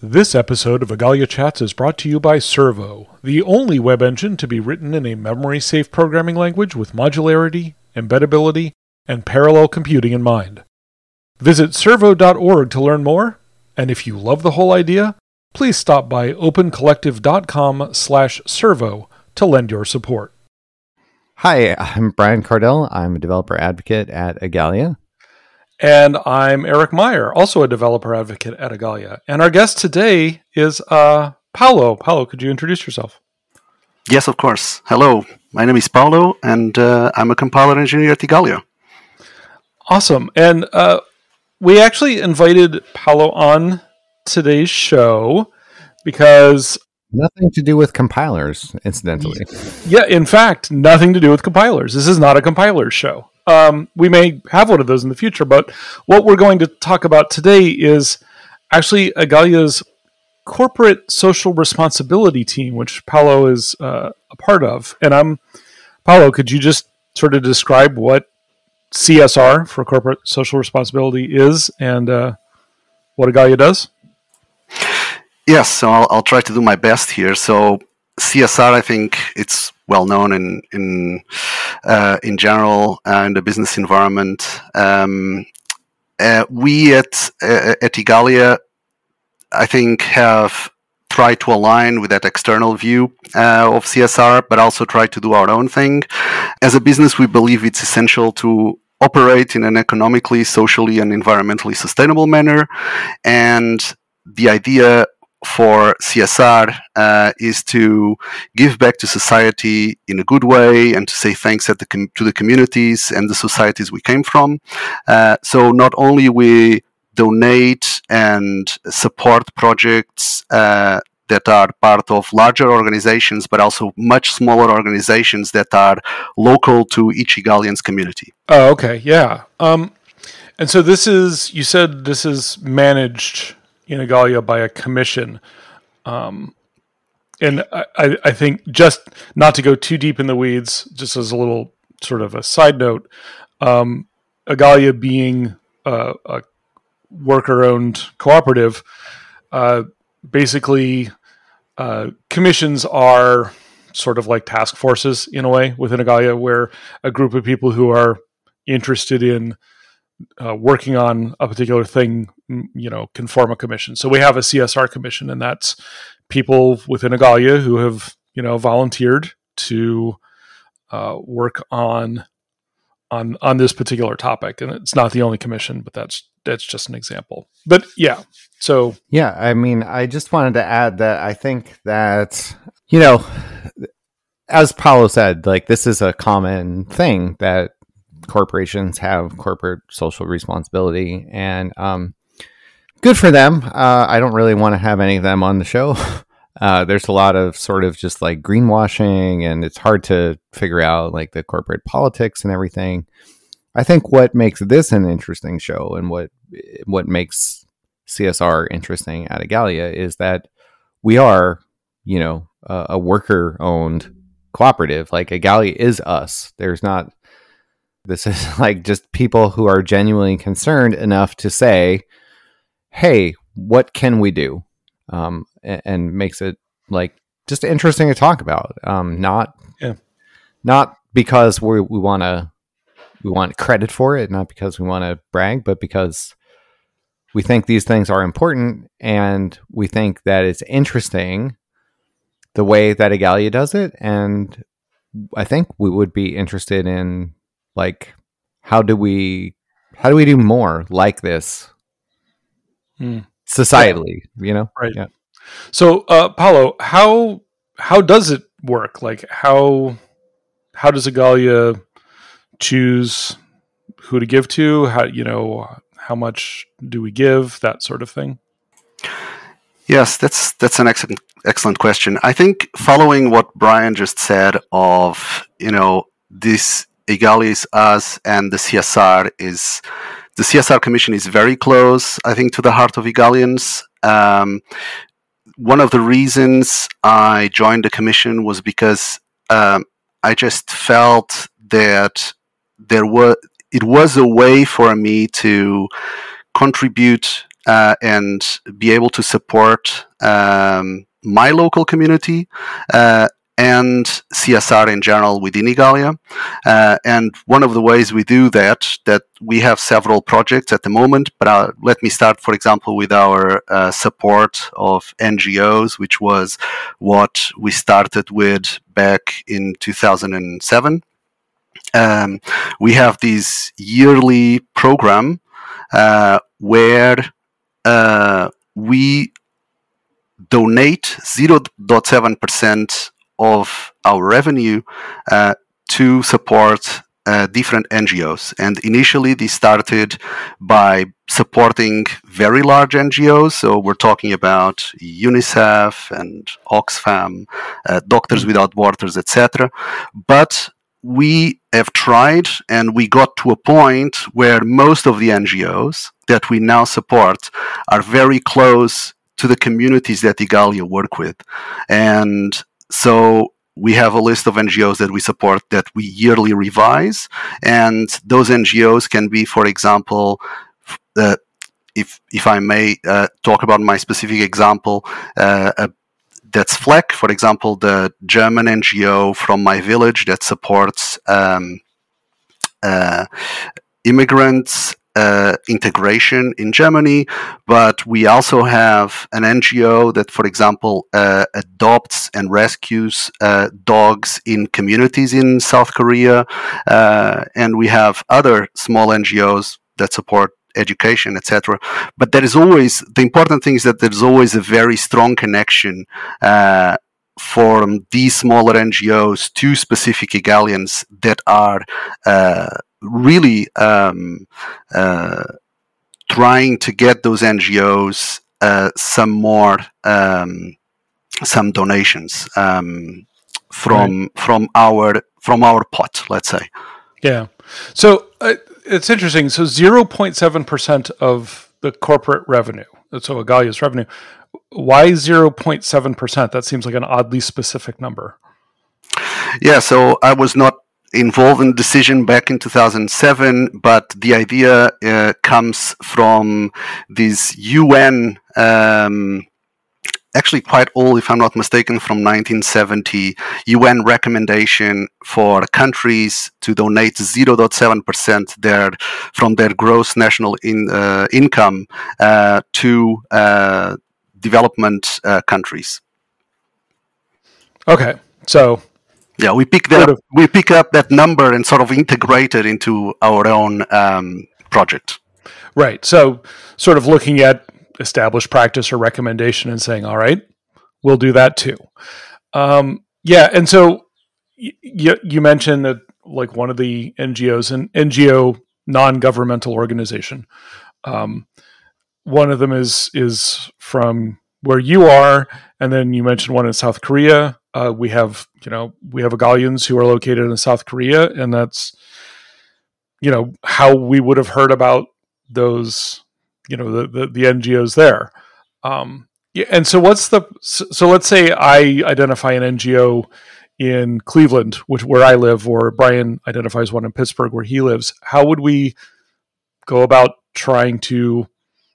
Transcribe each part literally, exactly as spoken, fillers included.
This episode of Igalia Chats is brought to you by Servo, the only web engine to be written in a memory-safe programming language with modularity, embeddability, and parallel computing in mind. Visit servo dot org to learn more, and if you love the whole idea, please stop by opencollective dot com slash servo to lend your support. Hi, I'm Brian Cardell. I'm a developer advocate at Igalia. And I'm Eric Meyer, also a developer advocate at Igalia. And our guest today is uh, Paulo. Paulo, could you introduce yourself? Yes, of course. Hello, my name is Paulo, and uh, I'm a compiler engineer at Igalia. Awesome. And uh, we actually invited Paulo on today's show because... Nothing to do with compilers, incidentally. Yeah, in fact, nothing to do with compilers. This is not a compilers show. Um, we may have one of those in the future, but what we're going to talk about today is actually Igalia's corporate social responsibility team, which Paulo is uh, a part of. And I'm Paulo, could you just sort of describe what C S R for corporate social responsibility is and uh, what Igalia does? Yes, so I'll, I'll try to do my best here. So C S R, I think it's well known in in uh, in general uh, in the business environment. Um, uh, we at uh, at Igalia, I think, have tried to align with that external view uh, of C S R, but also try to do our own thing. As a business, we believe it's essential to operate in an economically, socially, and environmentally sustainable manner, and the idea for C S R uh, is to give back to society in a good way and to say thanks at the com- to the communities and the societies we came from. Uh, so not only we donate and support projects uh, that are part of larger organizations, but also much smaller organizations that are local to each Igalian's community. Oh, okay. Yeah. Um, and so this is, you said this is managed in Igalia by a commission. Um, and I, I think just not to go too deep in the weeds, just as a little sort of a side note, um, Igalia being a, a worker-owned cooperative, uh, basically uh, commissions are sort of like task forces in a way within Igalia, where a group of people who are interested in Uh, working on a particular thing, you know, can form a commission. So we have a C S R commission, and that's people within Igalia who have, you know, volunteered to uh, work on on on this particular topic. And it's not the only commission, but that's that's just an example. But yeah, so yeah, I mean, I just wanted to add that I think that, you know, as Paulo said, like this is a common thing that corporations have corporate social responsibility, and um, good for them. Uh, I don't really want to have any of them on the show. Uh, there's a lot of sort of just like greenwashing, and it's hard to figure out like the corporate politics and everything. I think what makes this an interesting show and what what makes C S R interesting at Igalia is that we are, you know, a, a worker-owned cooperative. Like Igalia is us. There's not This is like just people who are genuinely concerned enough to say, hey, what can we do? Um, and, and makes it like just interesting to talk about. Um, not, yeah. not because we we want to we want credit for it, not because we want to brag, but because we think these things are important, and we think that it's interesting the way that Igalia does it. And I think we would be interested in, like, how do we how do we do more like this mm. societally, yeah. you know? Right. Yeah. So, uh, Paulo, how how does it work? Like, how how does Igalia choose who to give to? How, you know, how much do we give? That sort of thing. Yes, that's that's an excellent excellent question. I think following what Brian just said of, you know, this Igalia is us and the C S R is the C S R Commission is very close, I think, to the heart of Igalians. Um, one of the reasons I joined the commission was because um, I just felt that there was it was a way for me to contribute uh, and be able to support um, my local community uh, and C S R in general within Igalia. Uh, and one of the ways we do that, that we have several projects at the moment, but uh, let me start, for example, with our uh, support of N G Os, which was what we started with back in two thousand seven. Um, we have this yearly program uh, where uh, we donate zero point seven percent of our revenue uh, to support uh, different N G Os. And initially, they started by supporting very large N G Os. So we're talking about UNICEF and Oxfam, uh, Doctors Without Borders, et cetera. But we have tried, and we got to a point where most of the N G Os that we now support are very close to the communities that Igalia work with. And so we have a list of N G Os that we support that we yearly revise. And those N G Os can be, for example, uh, if if I may uh, talk about my specific example, uh, uh, that's F L E C, for example, the German N G O from my village that supports um, uh, immigrants Uh, integration in Germany, but we also have an N G O that, for example, uh, adopts and rescues uh, dogs in communities in South Korea, uh, and we have other small N G Os that support education, et cetera. But there is always, the important thing is that there's always a very strong connection uh, from these smaller N G Os to specific Igalians that are uh, really um, uh, trying to get those N G Os uh, some more um, some donations um, from right. from our from our pot, let's say. Yeah. So uh, it's interesting. So zero point seven percent of the corporate revenue, so Igalia's revenue. Why zero point seven percent? That seems like an oddly specific number. Yeah. So I was not involved in the decision back in two thousand seven, but the idea uh, comes from this U N, um, actually quite old, if I'm not mistaken, from nineteen seventy, U N recommendation for countries to donate zero point seven percent their, from their gross national in, uh, income uh, to uh, development uh, countries. Okay, so... Yeah, we pick that up, we pick up that number and sort of integrate it into our own um, project. Right. So, sort of looking at established practice or recommendation and saying, "All right, we'll do that too." Um, yeah, and so y- you mentioned that like one of the N G Os, an N G O non-governmental organization, um, one of them is is from where you are, and then you mentioned one in South Korea. Uh, we have, you know, we have Igalians who are located in South Korea, and that's, you know, how we would have heard about those, you know, the the, the N G Os there. Um, yeah, and so what's the so, so let's say I identify an N G O in Cleveland, which where I live, or Brian identifies one in Pittsburgh where he lives. How would we go about trying to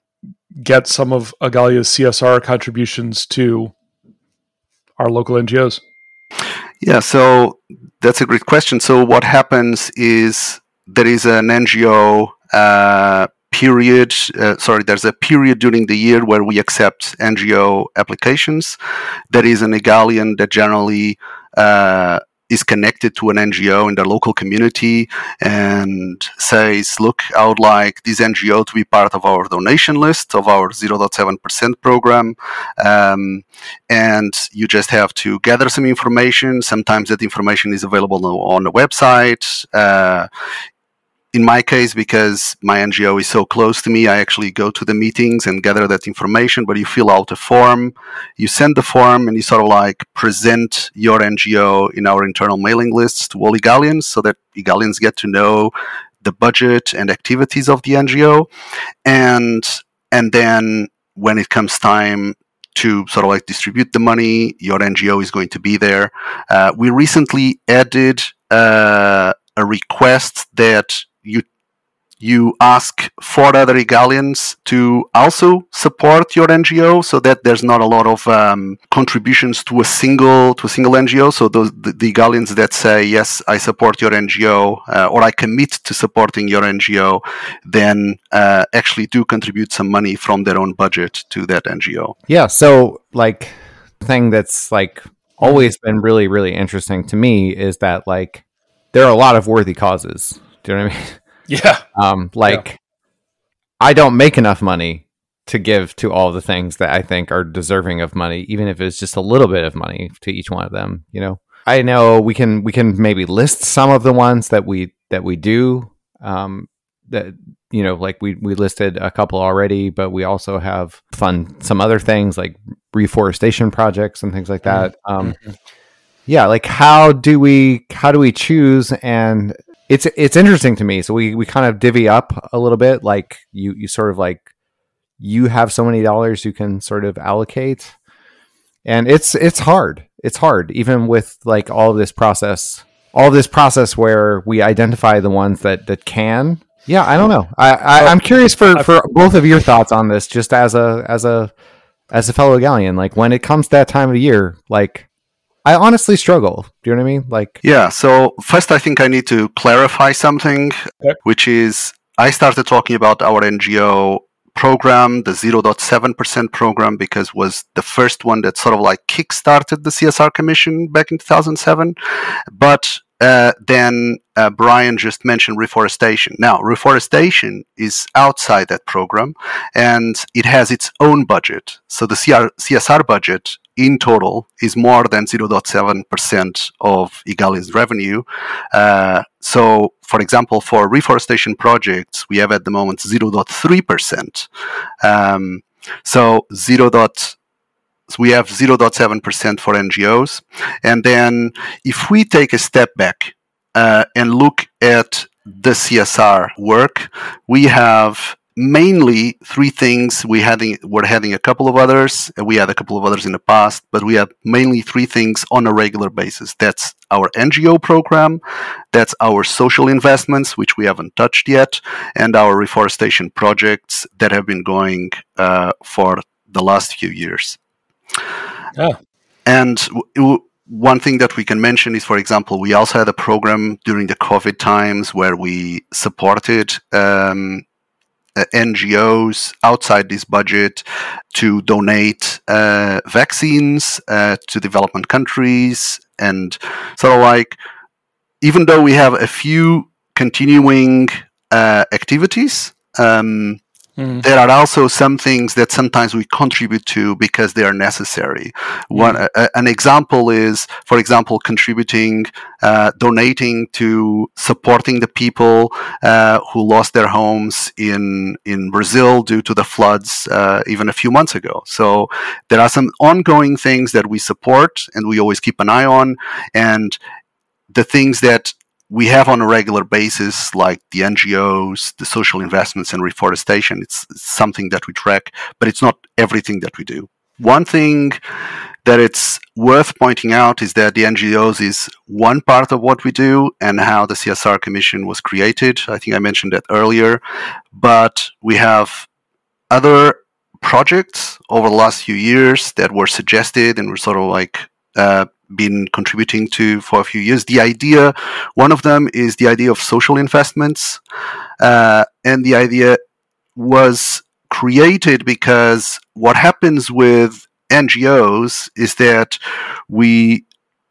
get some of Igalia's C S R contributions to our local N G Os? Yeah, so that's a great question. So what happens is there is an N G O uh, period, uh, sorry, there's a period during the year where we accept N G O applications. There is an Igalian that generally uh, is connected to an N G O in their local community and says, look, I would like this N G O to be part of our donation list of our zero point seven percent program. Um, and you just have to gather some information. Sometimes that information is available on the website. Uh, in my case, because my N G O is so close to me, I actually go to the meetings and gather that information, but you fill out a form, you send the form, and you sort of like present your N G O in our internal mailing lists to all Igalians so that Igalians get to know the budget and activities of the N G O. And, and then when it comes time to sort of like distribute the money, your N G O is going to be there. Uh, we recently added uh, a request that you you ask four other Igalians to also support your N G O, so that there's not a lot of um, contributions to a single to a single N G O. So those the, the Igalians that say yes, I support your N G O, uh, or I commit to supporting your N G O, then uh, actually do contribute some money from their own budget to that N G O. Yeah. So like, thing that's like always been really really interesting to me is that like there are a lot of worthy causes. Do you know what I mean? Yeah. Um, like, Yeah. I don't make enough money to give to all the things that I think are deserving of money, even if it's just a little bit of money to each one of them. You know, I know we can we can maybe list some of the ones that we that we do. Um, that you know, like we we listed a couple already, but we also have fund some other things like reforestation projects and things like that. Um, Mm-hmm. yeah, like how do we how do we choose and It's it's interesting to me. So we, we kind of divvy up a little bit. Like you, you sort of like you have so many dollars you can sort of allocate, and it's it's hard. It's hard even with like all of this process, all of this process where we identify the ones that, that can. Yeah, I don't know. I, I I'm curious for, for both of your thoughts on this, just as a as a as a fellow Gallian. Like when it comes to that time of year, like. I honestly struggle. Do you know what I mean? Like, yeah. So first, I think I need to clarify something, Okay. which is I started talking about our N G O program, the zero point seven percent program, because was the first one that sort of like kickstarted the C S R Commission back in two thousand seven. But uh, then uh, Brian just mentioned reforestation. Now, reforestation is outside that program, and it has its own budget. So the C R- C S R budget in total is more than zero point seven percent of Igali's revenue. Uh, so, for example, for reforestation projects, we have at the moment zero point three percent. Um, so, zero. So we have zero point seven percent for N G Os. And then if we take a step back uh, and look at the C S R work, we have mainly three things. We having we're having a couple of others. We had a couple of others in the past, but we have mainly three things on a regular basis. That's our N G O program, that's our social investments, which we haven't touched yet, and our reforestation projects that have been going uh, for the last few years. Yeah. And w- w- one thing that we can mention is, for example, we also had a program during the COVID times where we supported um, uh, N G Os outside this budget to donate uh, vaccines uh, to development countries. And sort of like, even though we have a few continuing uh, activities, um, Mm. there are also some things that sometimes we contribute to because they are necessary. One, Mm. a, an example is, for example, contributing, uh, donating to supporting the people uh, who lost their homes in in Brazil due to the floods uh, even a few months ago. So there are some ongoing things that we support and we always keep an eye on, and the things that we have on a regular basis, like the N G Os, the social investments, and reforestation. It's something that we track, but it's not everything that we do. One thing that it's worth pointing out is that the N G Os is one part of what we do and how the C S R Commission was created. I think I mentioned that earlier, but we have other projects over the last few years that were suggested and were sort of like uh, been contributing to for a few years. The idea, one of them is the idea of social investments. Uh, and the idea was created because what happens with N G Os is that we,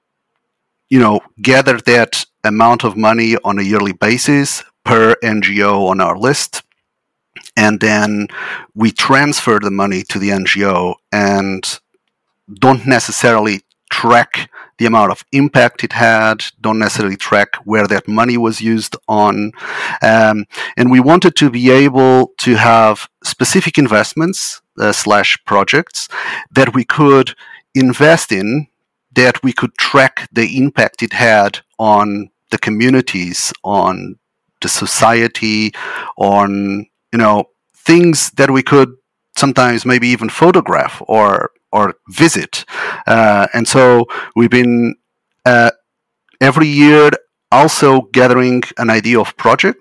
you know, gather that amount of money on a yearly basis per N G O on our list. And then we transfer the money to the N G O and don't necessarily track the amount of impact it had, don't necessarily track where that money was used on. Um, and we wanted to be able to have specific investments uh, slash projects that we could invest in, that we could track the impact it had on the communities, on the society, on, you know, things that we could sometimes maybe even photograph or or visit. Uh, and so we've been uh, every year also gathering an idea of projects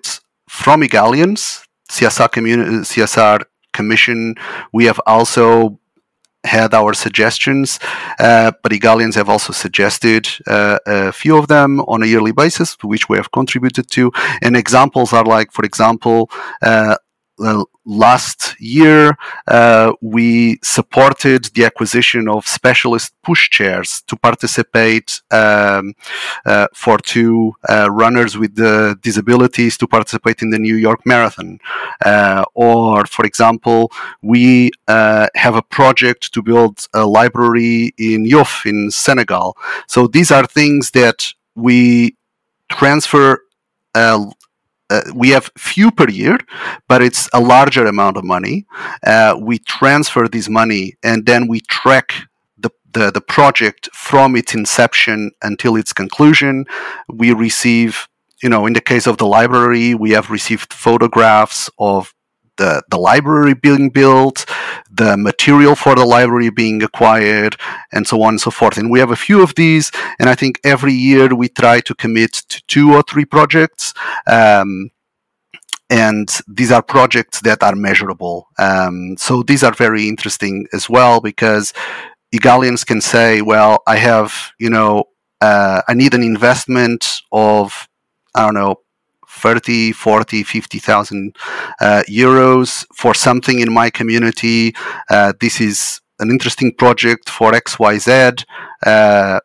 from Igalians, C S R community, C S R Commission, we have also had our suggestions, uh, but Igalians have also suggested uh, a few of them on a yearly basis, which we have contributed to. And examples are like, for example, uh, last year uh, we supported the acquisition of specialist pushchairs to participate um, uh, for two uh, runners with uh, disabilities to participate in the New York Marathon. Uh, or, for example, we uh, have a project to build a library in Yoff in Senegal. So these are things that we transfer uh, Uh, we have few per year, but it's a larger amount of money. Uh, we transfer this money and then we track the, the, the project from its inception until its conclusion. We receive, you know, in the case of the library, we have received photographs of the, the library being built, the material for the library being acquired, and so on and so forth. And we have a few of these, and I think every year we try to commit to two or three projects. Um, and these are projects that are measurable. Um, so these are very interesting as well, because Igalians can say, well, I have, you know, uh, I need an investment of, I don't know, thirty, forty, fifty thousand uh, euros for something in my community. Uh, this is an interesting project for X Y Z. Uh,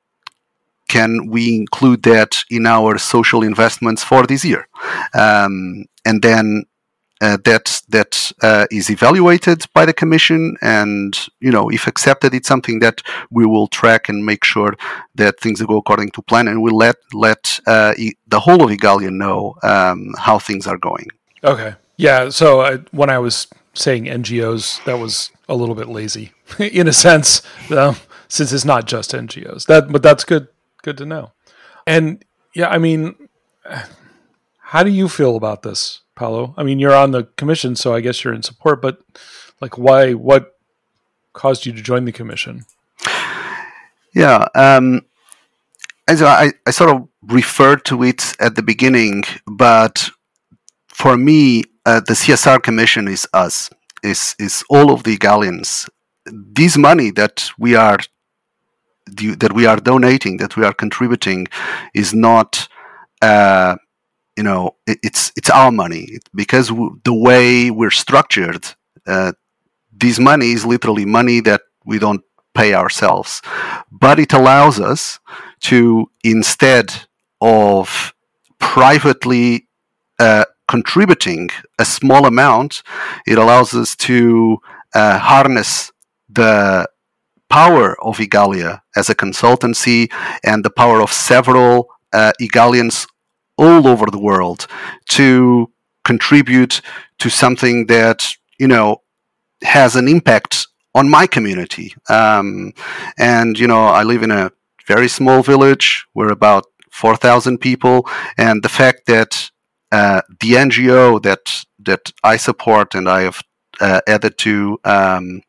can we include that in our social investments for this year? Um, and then uh, that that uh, is evaluated by the commission, and you know, if accepted, it's something that we will track and make sure that things go according to plan, and we'll let let uh, e- the whole of Igalian know um, how things are going. Okay, yeah. So I, when I was saying N G Os, that was a little bit lazy in a sense, um, since it's not just N G Os. That, but that's good. Good to know. And yeah, I mean, how do you feel about this, Paolo? I mean, you're on the commission, so I guess you're in support, but like, why, what caused you to join the commission? Yeah. Um, and so I, I sort of referred to it at the beginning, but for me, uh, the C S R Commission is us, is, is all of the Igalians. This money that we are that we are donating, that we are contributing, is not, uh, you know, it, it's it's our money. Because w- the way we're structured, uh, this money is literally money that we don't pay ourselves. But it allows us to, instead of privately uh, contributing a small amount, it allows us to uh, harness the power of Igalia as a consultancy and the power of several uh, Igalians all over the world to contribute to something that, you know, has an impact on my community. Um, and, you know, I live in a very small village. We're about four thousand people. And the fact that uh, the N G O that, that I support and I have uh, added to, um,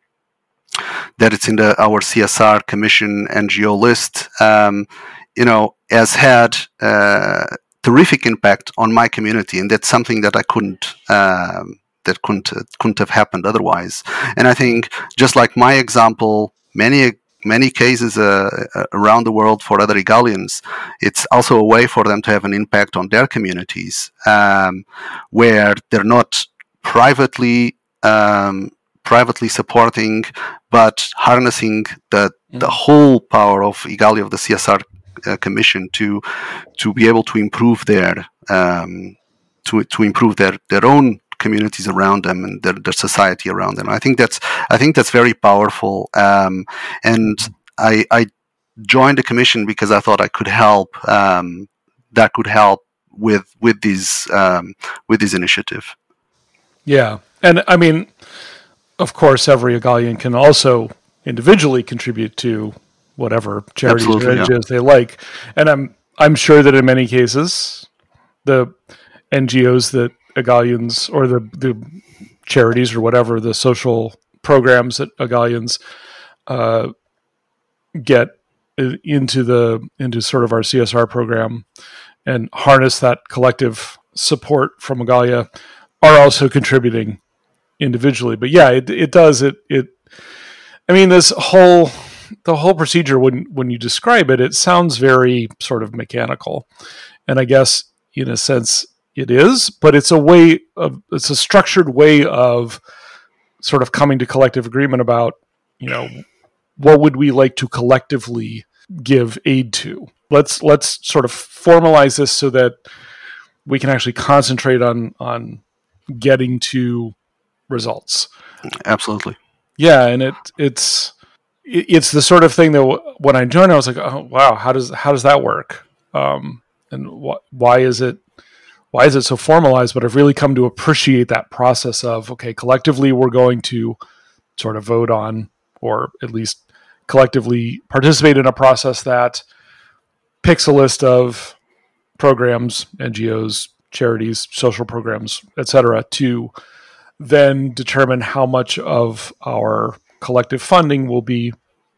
that it's in the our C S R Commission N G O list, um, you know, has had uh, terrific impact on my community, and that's something that I couldn't um, that couldn't uh, couldn't have happened otherwise. And I think, just like my example, many many cases uh, around the world for other Igalians, it's also a way for them to have an impact on their communities, um, where they're not privately. Um, privately supporting, but harnessing the mm. the whole power of Igalia, of the C S R uh, Commission, to to be able to improve their um, to to improve their, their own communities around them and their, their society around them. I think that's I think that's very powerful. Um, and I I joined the commission because I thought I could help. Um, that could help with with this um, with this initiative. Yeah, and I mean, of course, every Igalian can also individually contribute to whatever charities Absolutely, or N G Os yeah. they like. And I'm I'm sure that in many cases, the N G Os that Igalians, or the, the charities or whatever, the social programs that Igalians uh, get into the into sort of our C S R program and harness that collective support from Igalia are also contributing individually. But yeah, it it does it it. I mean, this whole the whole procedure when when you describe it, it sounds very sort of mechanical, and I guess in a sense it is. But it's a way of it's a structured way of sort of coming to collective agreement about, you know, what would we like to collectively give aid to. Let's let's sort of formalize this so that we can actually concentrate on on getting to results. Absolutely. Yeah, and it it's it, it's the sort of thing that w- when I joined, I was like, oh wow, how does how does that work? Um, and wh- why is it why is it so formalized? But I've really come to appreciate that process of, okay, collectively we're going to sort of vote on, or at least collectively participate in a process that picks a list of programs, N G Os, charities, social programs, et cetera, to then determine how much of our collective funding will be,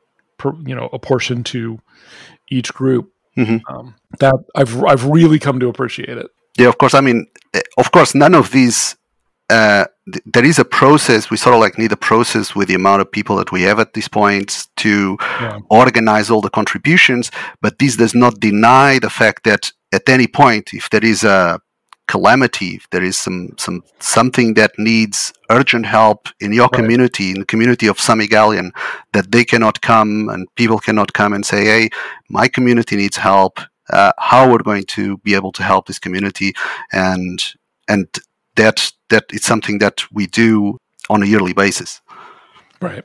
you know, apportioned to each group. Mm-hmm. Um, that I've I've really come to appreciate it. Yeah, of course. I mean, of course, none of these. Uh, th- there is a process. We sort of like need a process with the amount of people that we have at this point to Yeah. organize all the contributions. But this does not deny the fact that at any point, if there is a calamity, if there is some some something that needs urgent help in your Right. community, in the community of some Igalian, that they cannot come and people cannot come and say, "Hey, my community needs help. Uh, how we're going to be able to help this community?" and and that that it's something that we do on a yearly basis. Right.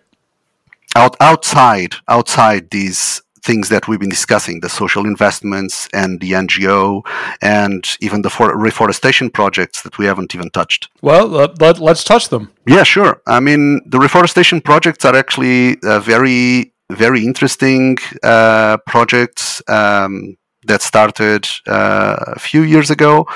Out outside outside these things that we've been discussing, the social investments and the N G O and even the for- reforestation projects that we haven't even touched. Well, let, let, let's touch them. Yeah, sure. I mean, the reforestation projects are actually uh, very, very interesting uh, projects um, that started uh, a few years ago,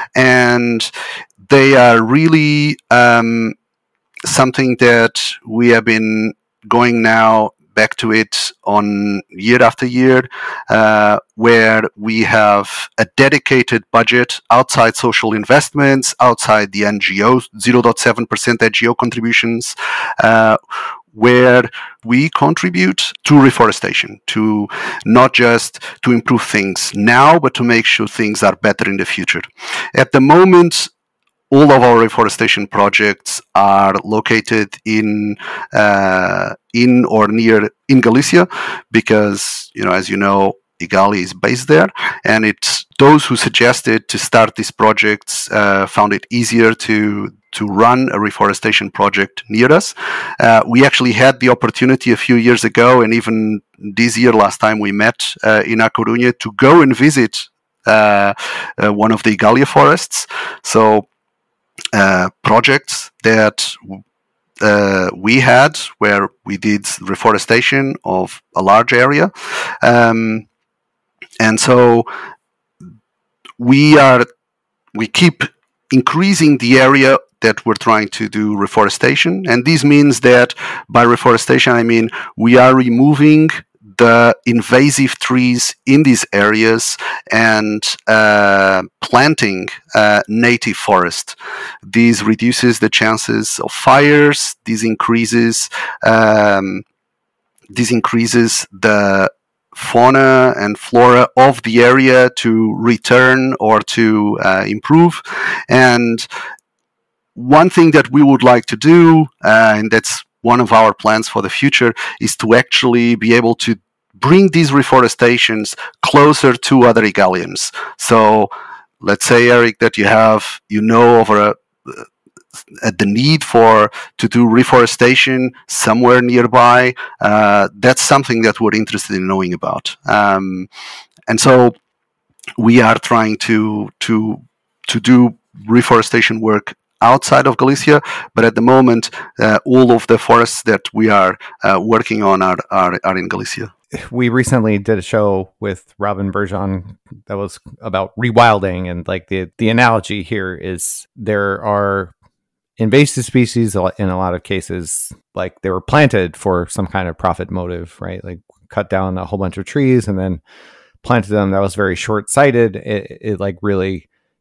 and they are really um, something that we have been going now back to it on year after year, uh, where we have a dedicated budget outside social investments, outside the N G O, zero point seven percent N G O contributions, uh, where we contribute to reforestation, to not just to improve things now, but to make sure things are better in the future. At the moment, all of our reforestation projects are located in uh, in or near in Galicia, because, you know, as you know, Igalia is based there, and it's those who suggested to start these projects uh, found it easier to to run a reforestation project near us. Uh, we actually had the opportunity a few years ago, and even this year, last time we met uh, in A Coruña, to go and visit uh, uh, one of the Igalia forests. So. Uh, projects that uh, we had where we did reforestation of a large area, um, and so we are we keep increasing the area that we're trying to do reforestation, and this means that by reforestation I mean we are removing the invasive trees in these areas and uh, planting uh, native forest. This reduces the chances of fires. This increases um, this increases the fauna and flora of the area to return or to uh, improve. And one thing that we would like to do, uh, and that's one of our plans for the future, is to actually be able to bring these reforestations closer to other Igalians. So let's say, Eric, that you have, you know, over a, uh, the need for to do reforestation somewhere nearby. Uh, that's something that we're interested in knowing about. Um, and so we are trying to to to do reforestation work outside of Galicia, but at the moment, uh, all of the forests that we are uh, working on are, are are in Galicia. We recently did a show with Robin Bergeon that was about rewilding, and like the the analogy here is there are invasive species in a lot of cases, like they were planted for some kind of profit motive, right? Like cut down a whole bunch of trees and then planted them. That was very short-sighted. It, it like really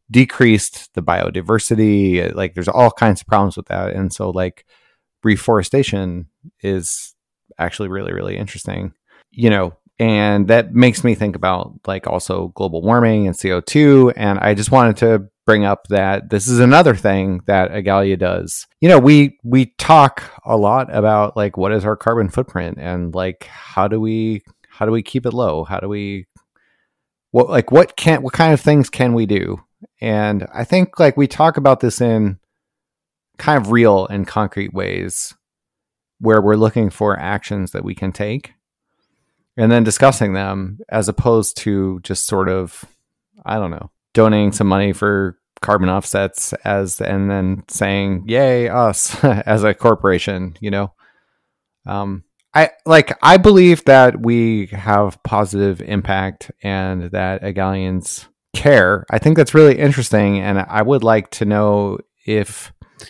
decreased the biodiversity. Like there's all kinds of problems with that. And so like reforestation is actually really, really interesting, you know, and that makes me think about like also global warming and C O two. And I just wanted to bring up that this is another thing that Igalia does. You know, we we talk a lot about like what is our carbon footprint and like how do we how do we keep it low? How do we what like what can what kind of things can we do? And I think like we talk about this in kind of real and concrete ways where we're looking for actions that we can take and then discussing them as opposed to just sort of, I don't know, donating some money for carbon offsets as, and then saying, yay, us as a corporation, you know? Um, I like, I believe that we have positive impact and that Igalians care. I think that's really interesting. And I would like to know if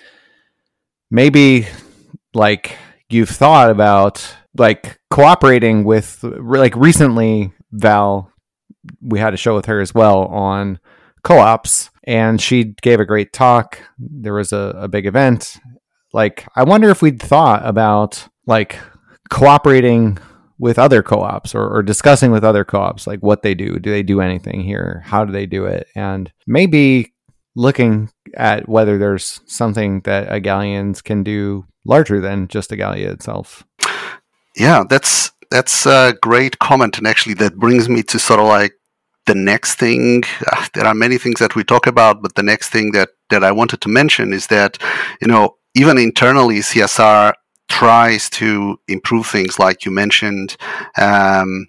maybe like you've thought about like cooperating with like recently Val, we had a show with her as well on co-ops and she gave a great talk. There was a, a big event. Like, I wonder if we'd thought about like cooperating with other co-ops or, or discussing with other co-ops, like what they do. Do they do anything here? How do they do it? And maybe looking at whether there's something that Igalians can do larger than just Igalia itself. Yeah, that's that's a great comment. And actually that brings me to sort of like the next thing. Uh, there are many things that we talk about, but the next thing that, that I wanted to mention is that, you know, even internally, C S R tries to improve things like you mentioned. Um,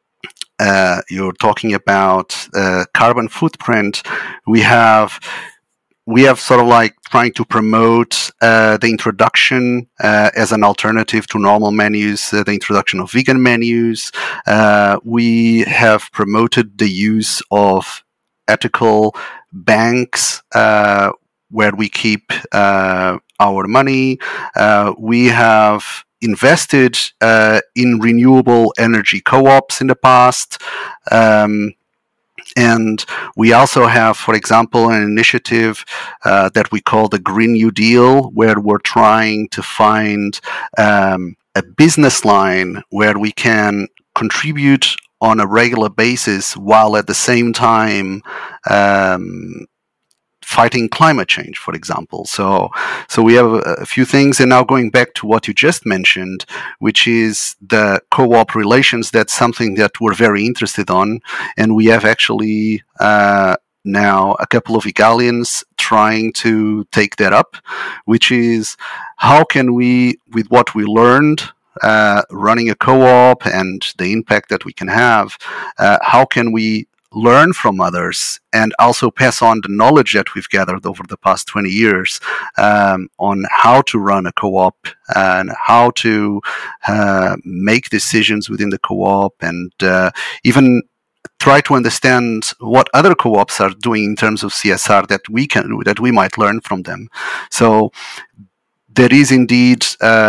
uh, you're talking about uh, carbon footprint. We have we have sort of like trying to promote uh, the introduction uh, as an alternative to normal menus, uh, the introduction of vegan menus. Uh, we have promoted the use of ethical banks uh, where we keep uh, our money. Uh, we have invested uh, in renewable energy co-ops in the past. Um, And we also have, for example, an initiative uh, that we call the Green New Deal, where we're trying to find um, a business line where we can contribute on a regular basis while at the same time um, fighting climate change, for example. So, so we have a, a few things. And now going back to what you just mentioned, which is the co-op relations, that's something that we're very interested on. And we have actually uh, now a couple of Igalians trying to take that up, which is how can we, with what we learned, uh, running a co-op and the impact that we can have, uh, how can we learn from others and also pass on the knowledge that we've gathered over the past twenty years um, on how to run a co-op and how to uh, make decisions within the co-op and uh, even try to understand what other co-ops are doing in terms of C S R that we can that we might learn from them. So there is indeed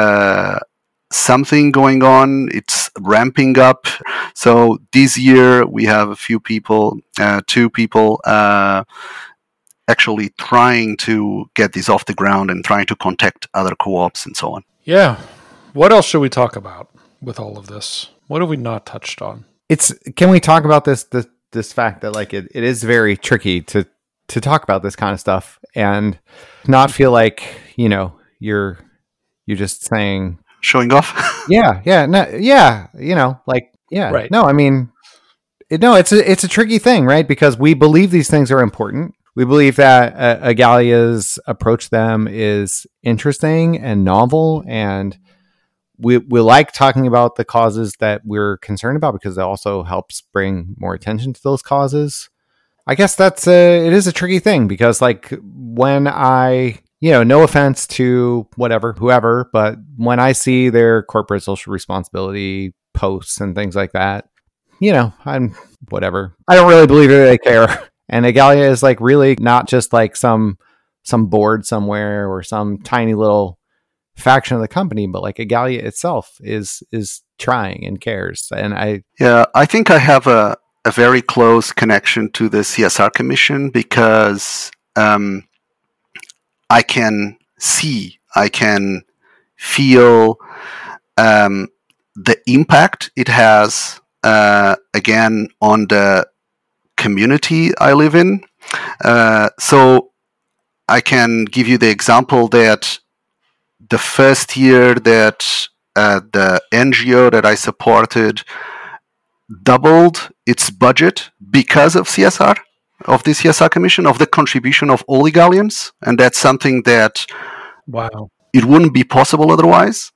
uh, something going on. It's ramping up. So this year we have a few people, uh, two people uh, actually trying to get this off the ground and trying to contact other co-ops and so on. Yeah. What else should we talk about with all of this? What have we not touched on? It's can we talk about this this, this fact that like it, it is very tricky to to talk about this kind of stuff and not feel like, you know, you're you're just saying showing off. yeah, yeah, no, yeah, you know, like yeah. Right. No, I mean it, no, it's a it's a tricky thing, right? Because we believe these things are important. We believe that uh, Igalia's approach to them is interesting and novel, and we we like talking about the causes that we're concerned about because it also helps bring more attention to those causes. I guess that's a, it is a tricky thing because like when I, you know, no offense to whatever, whoever, but when I see their corporate social responsibility posts and things like that, you know, I'm whatever. I don't really believe that they care. And Igalia is like really not just like some some board somewhere or some tiny little faction of the company, but like Igalia itself is is trying and cares. And I yeah, I think I have a, a very close connection to the C S R Commission because um, I can see, I can feel um, the impact it has, uh, again, on the community I live in. Uh, so I can give you the example that the first year that uh, the N G O that I supported doubled its budget because of C S R, of the C S R Commission, of the contribution of all Igalians. And that's something that wow, it wouldn't be possible otherwise.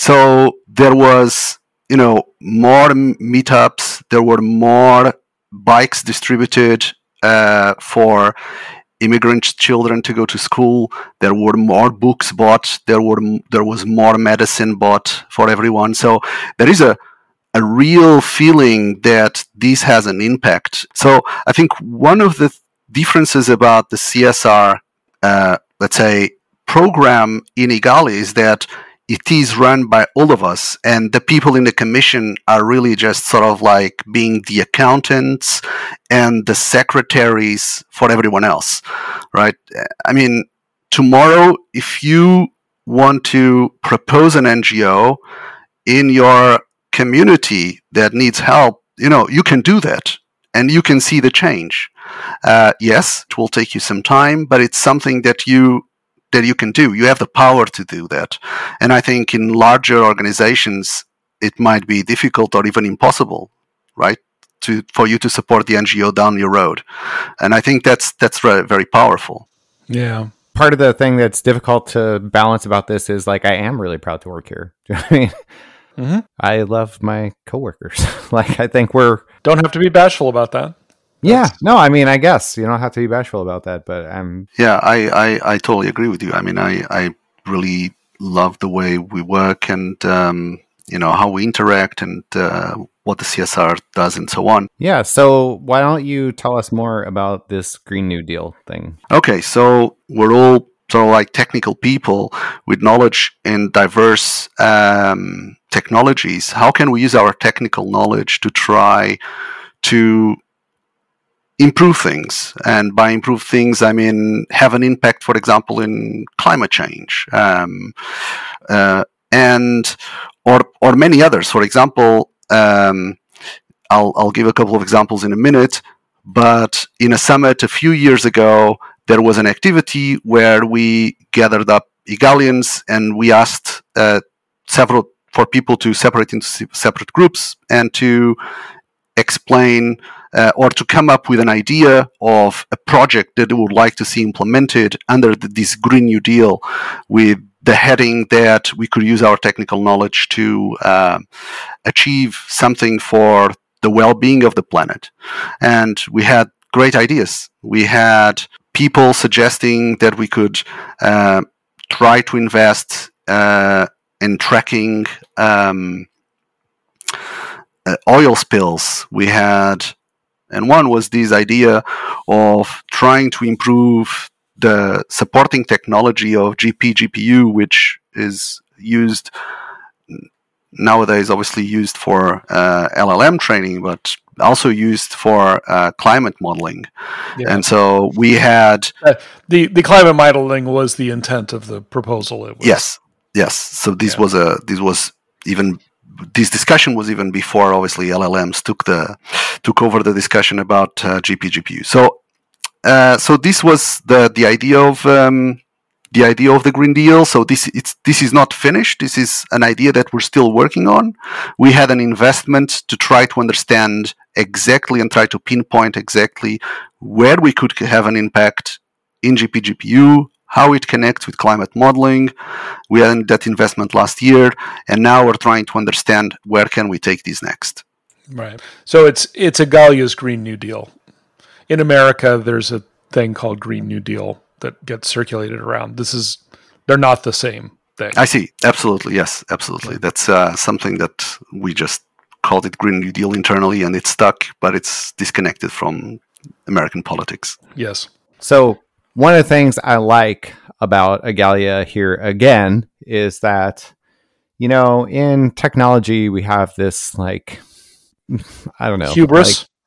So there was, you know, more meetups, there were more bikes distributed uh, for immigrant children to go to school. There were more books bought. There were there was more medicine bought for everyone. So there is a a real feeling that this has an impact. So I think one of the differences about the C S R, uh, let's say, program in Igalia is that it is run by all of us, and the people in the commission are really just sort of like being the accountants and the secretaries for everyone else, right? I mean, tomorrow, if you want to propose an N G O in your community that needs help, you know, you can do that, and you can see the change. Uh, yes, it will take you some time, but it's something that you that you can do. You have the power to do that. And I think in larger organizations, it might be difficult or even impossible, right? To for you to support the N G O down your road. And I think that's that's very, very powerful. Yeah. Part of the thing that's difficult to balance about this is like, I am really proud to work here. Do you know what I mean? Mm-hmm. I love my coworkers. Like, I think we're... Don't have to be bashful about that. Yeah, no, I mean, I guess you don't have to be bashful about that, but I'm... Yeah, I, I, I totally agree with you. I mean, I, I really love the way we work and, um, you know, how we interact and uh, what the C S R does and so on. Yeah, so why don't you tell us more about this Green New Deal thing? Okay, so we're all sort of like technical people with knowledge in diverse um, technologies. How can we use our technical knowledge to try to improve things? And by improve things, I mean have an impact, for example, in climate change, um, uh, and or or many others. For example, um, I'll I'll give a couple of examples in a minute. But in a summit a few years ago, there was an activity where we gathered up Igalians and we asked uh, several for people to separate into separate groups and to explain uh, or to come up with an idea of a project that they would like to see implemented under the, this Green New Deal, with the heading that we could use our technical knowledge to uh, achieve something for the well-being of the planet. And we had great ideas. We had people suggesting that we could uh, try to invest uh, in tracking um, uh, oil spills. We had, and one was this idea of trying to improve the supporting technology of G P G P U, which is used nowadays, obviously used for uh, L L M training, but also used for uh, climate modeling. Yeah. And so we had uh, the the climate modeling was the intent of the proposal. It was. Yes, yes. So this yeah. was a this was even this discussion was even before obviously L L Ms took the took over the discussion about uh, G P G P U. So uh, so this was the the idea of. Um, The idea of the Green Deal. So this it's this is not finished. This is an idea that we're still working on. We had an investment to try to understand exactly and try to pinpoint exactly where we could have an impact in G P G P U, how it connects with climate modeling. We had that investment last year, and now we're trying to understand where can we take this next. Right. So it's it's Igalia's Green New Deal. In America, there's a thing called Green New Deal that gets circulated around. This is, they're not the same thing. I see. Absolutely. Yes, absolutely. That's uh, something that we just called it Green New Deal internally, and it's stuck, but it's disconnected from American politics. Yes. So one of the things I like about Igalia here again is that, you know, in technology, we have this like, I don't know. Hubris? Like,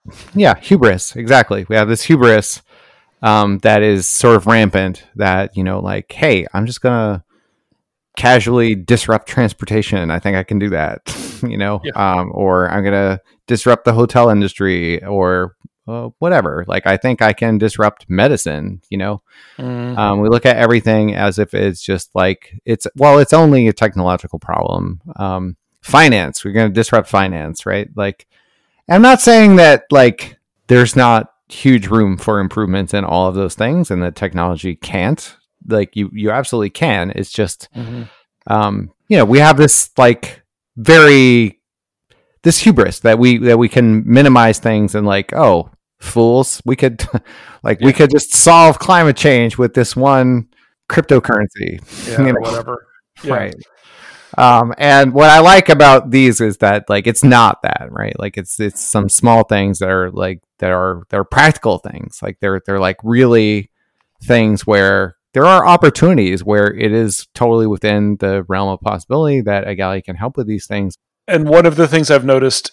Yeah, hubris. Exactly. We have this hubris um, that is sort of rampant. That you know, like, hey, I'm just gonna casually disrupt transportation. I think I can do that. you know, Yeah. um, or I'm gonna disrupt the hotel industry, or uh, whatever. Like, I think I can disrupt medicine. You know, Mm. um, we look at everything as if it's just like it's well, it's only a technological problem. Um, finance. We're gonna disrupt finance, right? Like. I'm not saying that like there's not huge room for improvements in all of those things and that technology can't. Like you you absolutely can. It's just Mm-hmm. um you know, we have this like very this hubris that we that we can minimize things and like, oh, fools, we could like yeah. we could just solve climate change with this one cryptocurrency. Yeah, you know? or whatever. Yeah. Right. Um, and what I like about these is that like it's not that, right? Like it's it's some small things that are like that are they're practical things. Like they're they're like really things where there are opportunities where it is totally within the realm of possibility that Igalia can help with these things. And one of the things I've noticed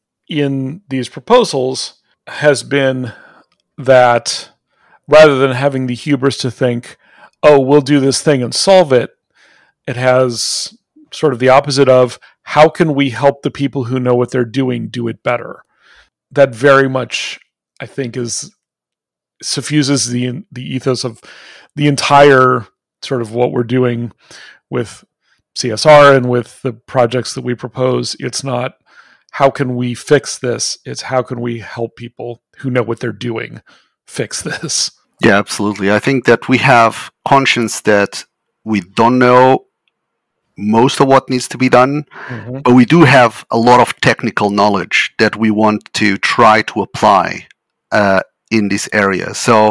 in these proposals has been that rather than having the hubris to think, oh, we'll do this thing and solve it, it has sort of the opposite of how can we help the people who know what they're doing do it better. That very much, I think, is suffuses the the ethos of the entire sort of what we're doing with C S R and with the projects that we propose. It's not how can we fix this, it's how can we help people who know what they're doing fix this. Yeah, absolutely. I think that we have conscience that we don't know most of what needs to be done, mm-hmm. but we do have a lot of technical knowledge that we want to try to apply uh, in this area. So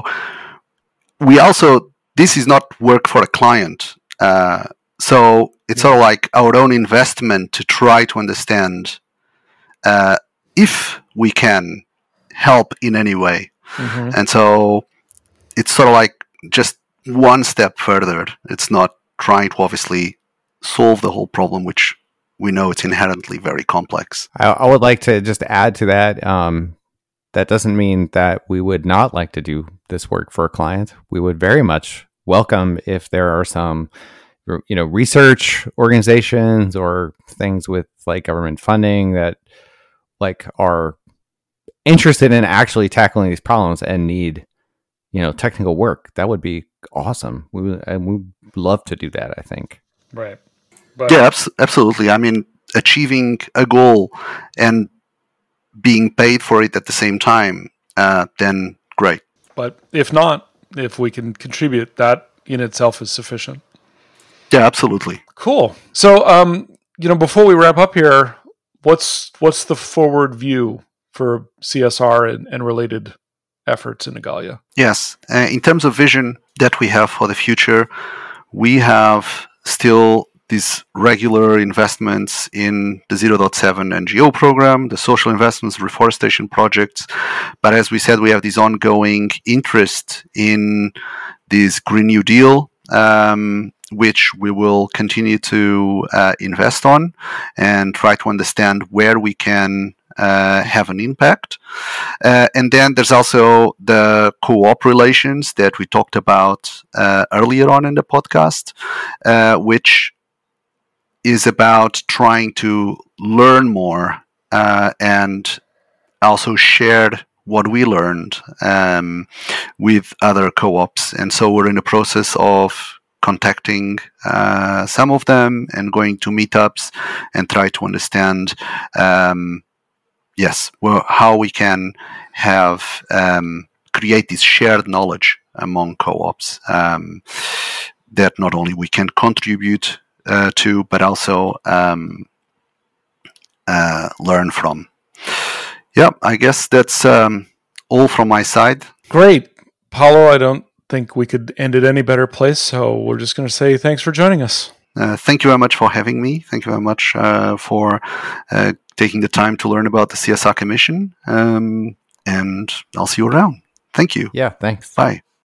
we also, this is not work for a client. Uh, so it's yeah. sort of like our own investment to try to understand uh, if we can help in any way. Mm-hmm. And so it's sort of like just one step further. It's not trying to obviously solve the whole problem, which we know it's inherently very complex. I, I would like to just add to that. Um, that doesn't mean that we would not like to do this work for a client. We would very much welcome if there are some, you know, research organizations or things with like government funding that like are interested in actually tackling these problems and need, you know, technical work. That would be awesome. We would, and we'd love to do that, I think. Right. But yeah, abs- absolutely. I mean, achieving a goal and being paid for it at the same time, uh, then great. But if not, if we can contribute, that in itself is sufficient. Yeah, absolutely. Cool. So, um, you know, before we wrap up here, what's what's the forward view for C S R and, and related efforts in Igalia? Yes. Uh, in terms of vision that we have for the future, we have still these regular investments in the zero point seven N G O program, the social investments, reforestation projects. But as we said, we have this ongoing interest in this Green New Deal, um, which we will continue to uh, invest on and try to understand where we can uh, have an impact. Uh, and then there's also the co-op relations that we talked about uh, earlier on in the podcast, uh, which is about trying to learn more uh, and also share what we learned um, with other co-ops. And so we're in the process of contacting uh, some of them and going to meetups and try to understand, um, yes, well, how we can have um, create this shared knowledge among co-ops um, that not only we can contribute Uh, to, but also um, uh, learn from. Yeah, I guess that's um, all from my side. Great. Paulo, I don't think we could end at any better place, so we're just going to say thanks for joining us. Uh, thank you very much for having me. Thank you very much uh, for uh, taking the time to learn about the C S R Commission, um, and I'll see you around. Thank you. Yeah, thanks. Bye.